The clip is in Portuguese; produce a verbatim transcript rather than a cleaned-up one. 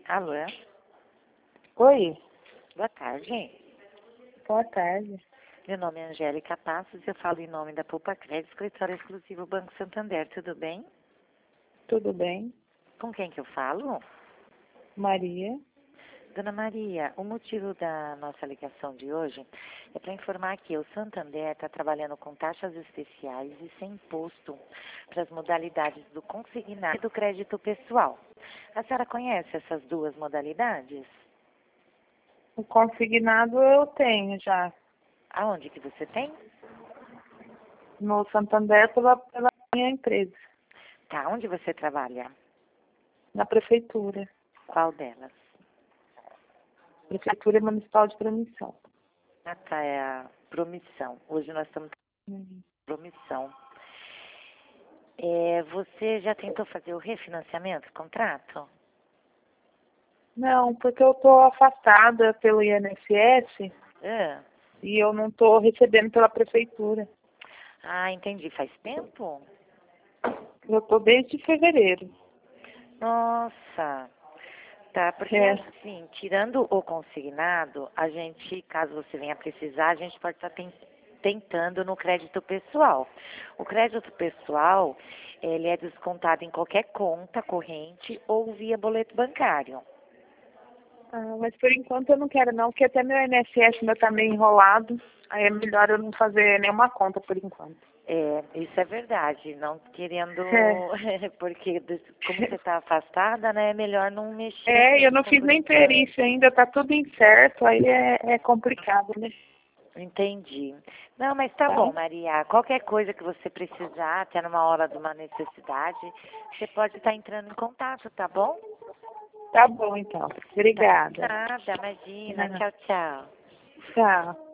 Alô? Oi, Boa tarde. boa tarde. Meu nome é Angélica Passos e eu falo em nome da Poupa Crédito, escritório exclusivo Banco Santander. Tudo bem? Tudo bem? Com quem que eu falo? Maria? Dona Maria, o motivo da nossa ligação de hoje é para informar que o Santander está trabalhando com taxas especiais e sem imposto para as modalidades do consignado e do crédito pessoal. A senhora conhece essas duas modalidades? O consignado eu tenho já. Aonde que você tem? No Santander pela, pela minha empresa, Tá, onde você trabalha? na prefeitura. Qual delas? Prefeitura Municipal de Promissão. Ah, tá, é a promissão. Hoje nós estamos Uhum. promissão. É, você já tentou fazer o refinanciamento do contrato? Não, porque eu estou afastada pelo I N S S Ah, e eu não estou recebendo pela prefeitura. ah, entendi. Faz tempo? Eu estou desde fevereiro. Nossa. Tá, porque É. assim, tirando o consignado, a gente, caso você venha precisar, a gente pode estar ten- tentando no crédito pessoal. O crédito pessoal, ele é descontado em qualquer conta corrente ou via boleto bancário. Ah, mas por enquanto eu não quero não, porque até meu I N S S ainda está meio enrolado. Aí é melhor eu não fazer nenhuma conta por enquanto. É, isso é verdade, não querendo, É. porque des- como você está afastada, né, é melhor não mexer É, eu não ainda fiz por nem enquanto. perícia ainda, tá tudo incerto, aí é, é complicado, né? Entendi. Não, mas tá Tá? bom, Maria. Qualquer coisa que você precisar, até numa hora de uma necessidade, você pode estar entrando em contato, tá bom? Tá bom, então. Tá. Obrigada. Nada, imagina. Ah, Tchau, tchau. tchau.